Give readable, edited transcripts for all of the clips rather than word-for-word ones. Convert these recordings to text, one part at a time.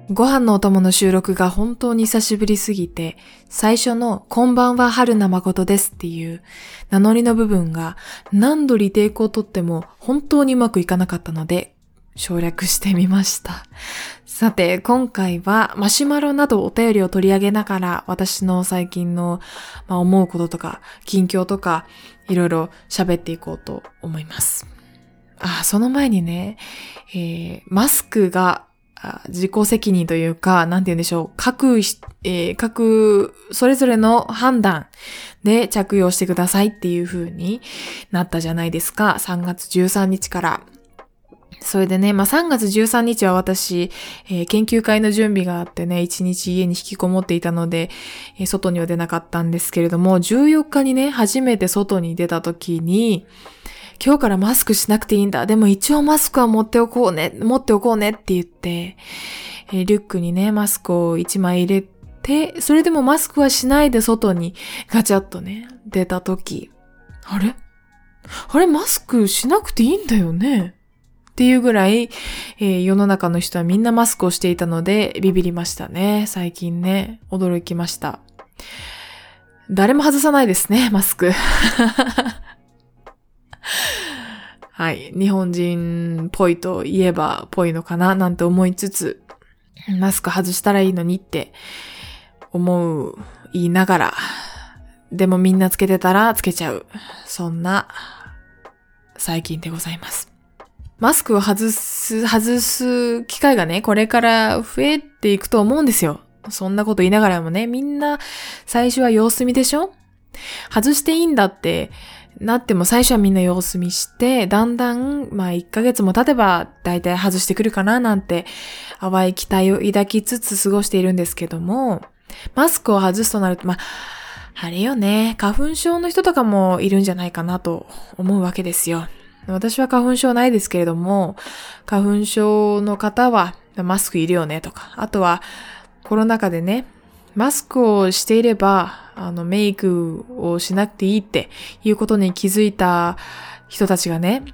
ご飯のお供の収録が本当に久しぶりすぎて、最初のこんばんは春名誠ですっていう名乗りの部分が何度リテイクを取っても本当にうまくいかなかったので省略してみました。さて今回はマシュマロなどお便りを取り上げながら私の最近の、思うこととか近況とかいろいろ喋っていこうと思います。その前にね、マスクが自己責任というか、なんて言うんでしょう。各、それぞれの判断で着用してくださいっていう風になったじゃないですか。3月13日から。それでね、3月13日は私、研究会の準備があってね、1日家に引きこもっていたので、外には出なかったんですけれども、14日にね、初めて外に出た時に、今日からマスクしなくていいんだ。でも一応マスクは持っておこうねって言って、リュックにね、マスクを1枚入れて、それでもマスクはしないで外にガチャッとね、出たとき、あれマスクしなくていいんだよねっていうぐらい、世の中の人はみんなマスクをしていたのでビビりましたね。最近ね、驚きました。誰も外さないですね、マスク。はい。日本人っぽいと言えばぽいのかななんて思いつつ、マスク外したらいいのにって言いながら、でもみんなつけてたらつけちゃう。そんな最近でございます。マスクを外す機会がね、これから増えていくと思うんですよ。そんなこと言いながらもね、みんな最初は様子見でしょ？外していいんだってなっても最初はみんな様子見して、だんだん、1ヶ月も経てばだいたい外してくるかななんて淡い期待を抱きつつ過ごしているんですけども、マスクを外すとなると、あれよね、花粉症の人とかもいるんじゃないかなと思うわけですよ。私は花粉症ないですけれども、花粉症の方はマスクいるよねとか、あとはコロナ禍でね、マスクをしていれば、メイクをしなくていいっていうことに気づいた人たちがね、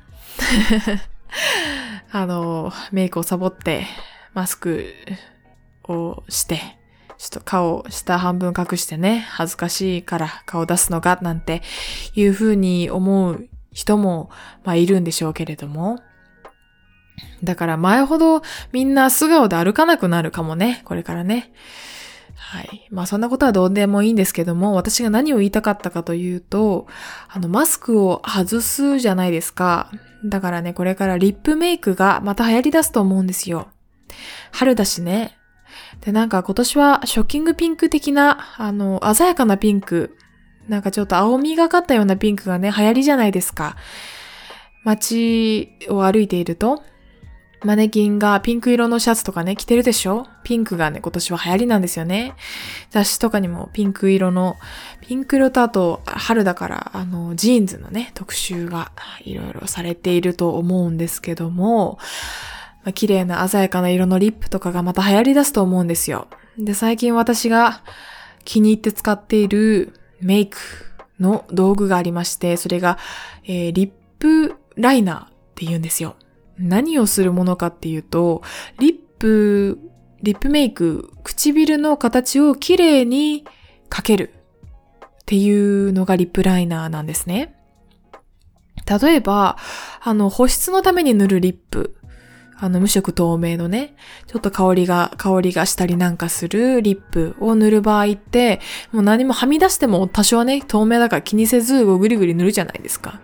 メイクをサボって、マスクをして、ちょっと顔下半分隠してね、恥ずかしいから顔出すのがなんていうふうに思う人も、いるんでしょうけれども。だから前ほどみんな素顔で歩かなくなるかもね、これからね。はい。そんなことはどうでもいいんですけども、私が何を言いたかったかというと、マスクを外すじゃないですか。だからね、これからリップメイクがまた流行り出すと思うんですよ。春だしね。で、今年はショッキングピンク的な、鮮やかなピンク、ちょっと青みがかったようなピンクがね、流行りじゃないですか。街を歩いていると、マネキンがピンク色のシャツとかね、着てるでしょ？ピンクがね、今年は流行りなんですよね。雑誌とかにもピンク色とあと、春だから、ジーンズのね、特集がいろいろされていると思うんですけども、綺麗な鮮やかな色のリップとかがまた流行り出すと思うんですよ。で、最近私が気に入って使っているメイクの道具がありまして、それが、リップライナーって言うんですよ。何をするものかっていうと、リップメイク、唇の形をきれいに描けるっていうのがリップライナーなんですね。例えば、保湿のために塗るリップ、無色透明のね、ちょっと香りがしたりなんかするリップを塗る場合って、もう何もはみ出しても多少ね、透明だから気にせずぐりぐり塗るじゃないですか。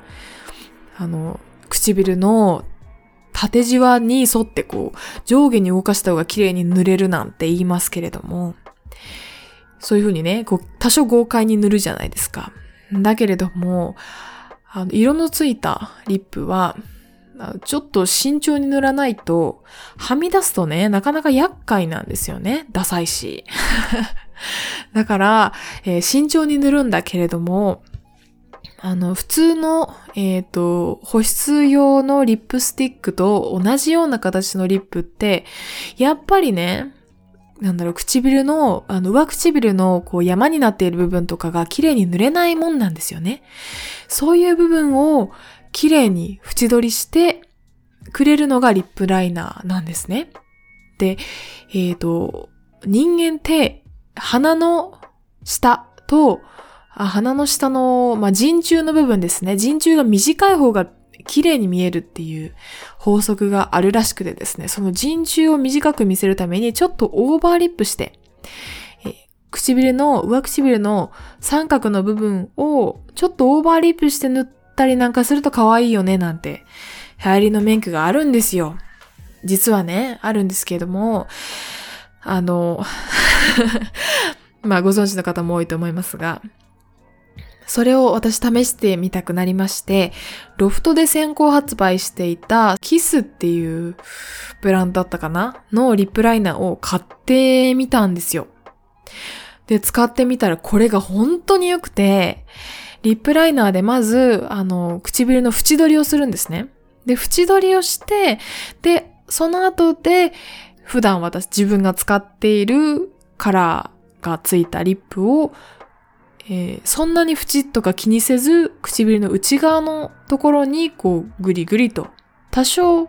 唇の縦じわに沿って上下に動かした方が綺麗に塗れるなんて言いますけれども、そういう風にね、多少豪快に塗るじゃないですか。だけれども、色のついたリップは、ちょっと慎重に塗らないと、はみ出すとね、なかなか厄介なんですよね。ダサいし。だから、慎重に塗るんだけれども、普通の、保湿用のリップスティックと同じような形のリップって、やっぱりね、唇の、上唇の山になっている部分とかが綺麗に塗れないもんなんですよね。そういう部分を綺麗に縁取りしてくれるのがリップライナーなんですね。 で、人間って鼻の下と、鼻の下の、人中の部分ですね。人中が短い方が綺麗に見えるっていう法則があるらしくてですね、その人中を短く見せるためにちょっとオーバーリップして、上唇の三角の部分をちょっとオーバーリップして塗ったりなんかすると可愛いよねなんて流行りのメイクがあるんですよ。実はね、あるんですけれども、ご存知の方も多いと思いますが、それを私試してみたくなりまして、ロフトで先行発売していたキスっていうブランドだったかなのリップライナーを買ってみたんですよ。で、使ってみたらこれが本当に良くて、リップライナーでまず、唇の縁取りをするんですね。で、縁取りをして、で、その後で、普段自分が使っているカラーがついたリップを、そんなに縁とか気にせず、唇の内側のところに、ぐりぐりと、多少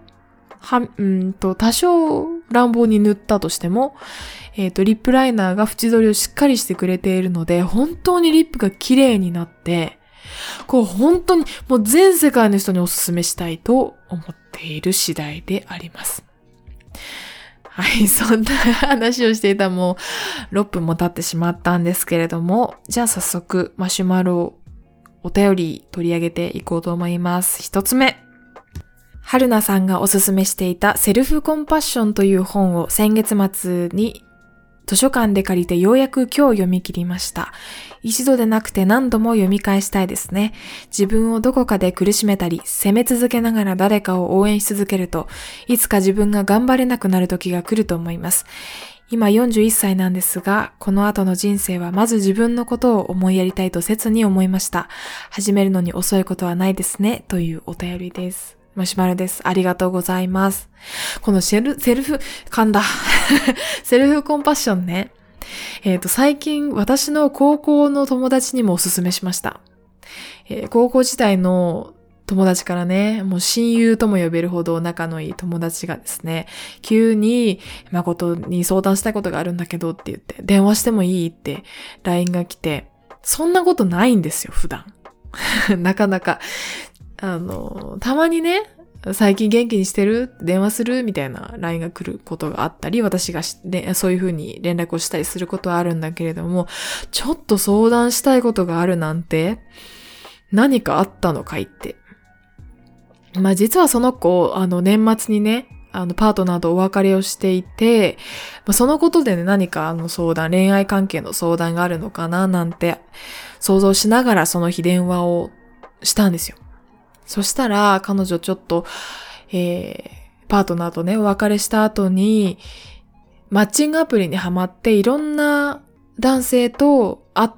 乱暴に塗ったとしても、リップライナーが縁取りをしっかりしてくれているので、本当にリップが綺麗になって、本当にもう全世界の人にお勧めしたいと思っている次第であります。はい、そんな話をしていたもう6分も経ってしまったんですけれども、じゃあ早速マシュマロお便り取り上げていこうと思います。1つ目。春菜さんがおすすめしていたセルフコンパッションという本を先月末に図書館で借りてようやく今日読み切りました。一度でなくて何度も読み返したいですね。自分をどこかで苦しめたり、責め続けながら誰かを応援し続けると、いつか自分が頑張れなくなる時が来ると思います。今41歳なんですが、この後の人生はまず自分のことを思いやりたいと切に思いました。始めるのに遅いことはないですね、というお便りです。マシュマロです。ありがとうございます。このセルフコンパッションね。最近私の高校の友達にもおすすめしました。高校時代の友達からね、もう親友とも呼べるほど仲のいい友達がですね、急に誠に相談したいことがあるんだけどって言って、電話してもいいって LINE が来て、そんなことないんですよ、普段。なかなか。たまにね、最近元気にしてる？電話する？みたいな LINE が来ることがあったり、私がそういう風に連絡をしたりすることはあるんだけれども、ちょっと相談したいことがあるなんて、何かあったのかいって。実はその子、年末にね、パートナーとお別れをしていて、そのことでね、何か恋愛関係の相談があるのかななんて想像しながらその日電話をしたんですよ。そしたら彼女ちょっと、パートナーとねお別れした後にマッチングアプリにハマっていろんな男性と会って、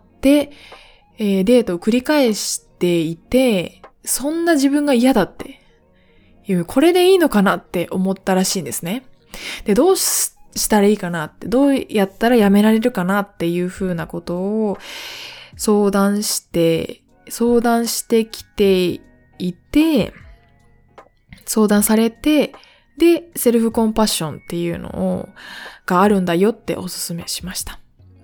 デートを繰り返していて、そんな自分が嫌だっていうこれでいいのかなって思ったらしいんですね。で、どうしたらいいかなって、どうやったらやめられるかなっていうふうなことを相談してきていて、相談されて、で、セルフコンパッションっていうのがあるんだよっておすすめしました。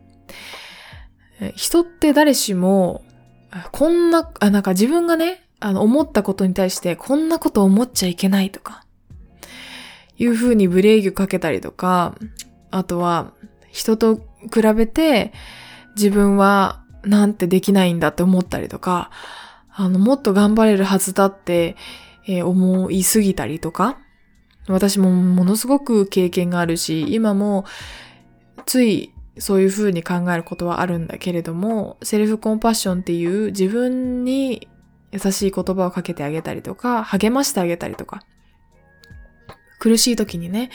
人って誰しも、なんか自分がね、思ったことに対してこんなこと思っちゃいけないとか、いう風にブレーキをかけたりとか、あとは人と比べて自分はなんてできないんだって思ったりとか、もっと頑張れるはずだって、思いすぎたりとか、私もものすごく経験があるし、今もついそういう風に考えることはあるんだけれども、セルフコンパッションっていう自分に優しい言葉をかけてあげたりとか、励ましてあげたりとか、苦しい時に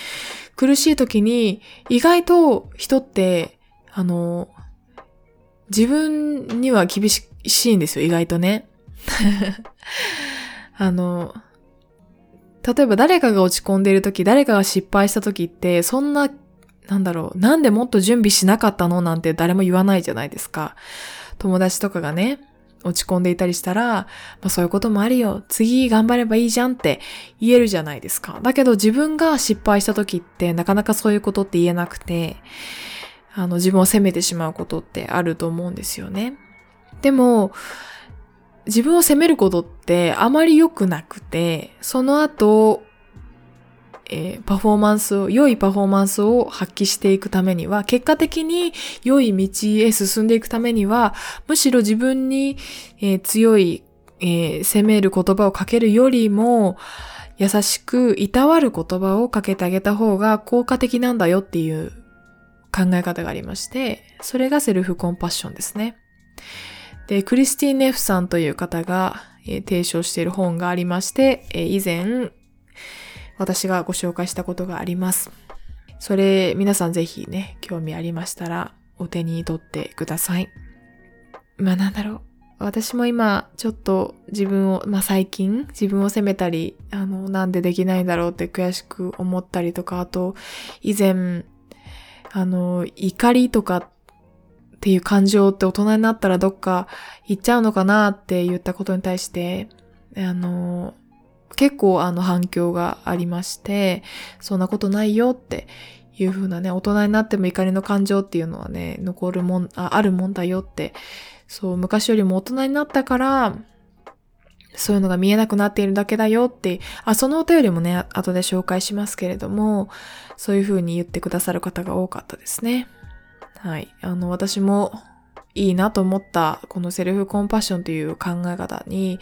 意外と人って自分には厳しいんですよ、意外とね。例えば誰かが落ち込んでいる時、誰かが失敗した時って、そんな、なんでもっと準備しなかったのなんて誰も言わないじゃないですか。友達とかがね、 落ち込んでいたりしたら、そういうこともあるよ。次頑張ればいいじゃんって言えるじゃないですか。だけど自分が失敗した時ってなかなかそういうことって言えなくて、自分を責めてしまうことってあると思うんですよね。でも、自分を責めることってあまり良くなくて、その後、良いパフォーマンスを発揮していくためには、結果的に良い道へ進んでいくためには、むしろ自分に、強い、責める言葉をかけるよりも、優しくいたわる言葉をかけてあげた方が効果的なんだよっていう考え方がありまして、それがセルフコンパッションですね。で、クリスティーン・ネフさんという方が、提唱している本がありまして、以前、私がご紹介したことがあります。それ、皆さんぜひね、興味ありましたら、お手に取ってください。私も今、ちょっと最近、自分を責めたり、なんでできないんだろうって悔しく思ったりとか、あと、以前、怒りとかっていう感情って大人になったらどっか行っちゃうのかなって言ったことに対して、結構反響がありまして、そんなことないよっていう風なね、大人になっても怒りの感情っていうのはね、あるもんだよって、そう、昔よりも大人になったから、そういうのが見えなくなっているだけだよって、そのお便りもね、後で紹介しますけれども、そういう風に言ってくださる方が多かったですね。はい。私もいいなと思った、このセルフコンパッションという考え方に、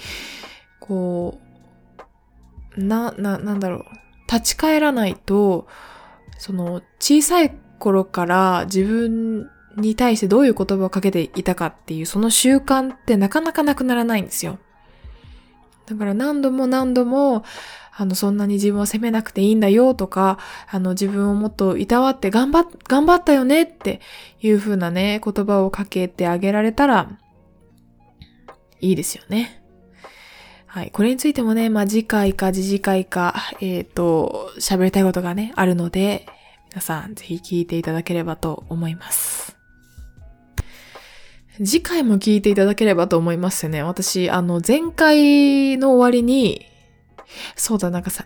立ち返らないと、小さい頃から自分に対してどういう言葉をかけていたかっていう、その習慣ってなかなかなくならないんですよ。だから何度も、そんなに自分を責めなくていいんだよとか、自分をもっといたわって頑張ったよねっていう風なね、言葉をかけてあげられたら、いいですよね。はい。これについてもね、次回か次々か、喋りたいことがね、あるので、皆さんぜひ聞いていただければと思います。次回も聞いていただければと思いますね。私、前回の終わりに、そうだ、生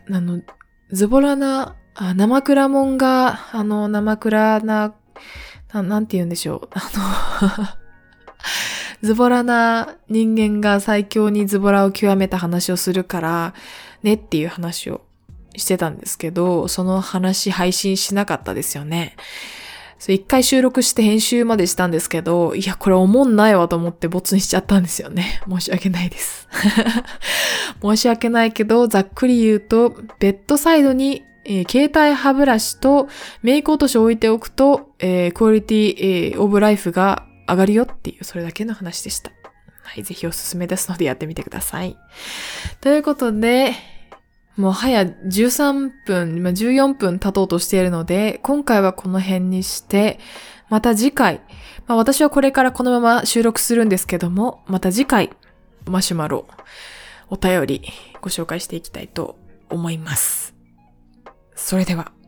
倉もんが、なんて言うんでしょう。ズボラな人間が最強にズボラを極めた話をするからねっていう話をしてたんですけど、その話配信しなかったですよね。一回収録して編集までしたんですけど、いや、これおもんないわと思ってボツにしちゃったんですよね。申し訳ないです。申し訳ないけど、ざっくり言うと、ベッドサイドに、携帯歯ブラシとメイク落としを置いておくと、クオリティ、オブライフが上がるよっていう、それだけの話でした。はい、ぜひおすすめですのでやってみてください。ということで、もう早13分、14分経とうとしているので、今回はこの辺にして、また次回、私はこれからこのまま収録するんですけども、また次回、マシュマロ、お便りご紹介していきたいと思います。それでは。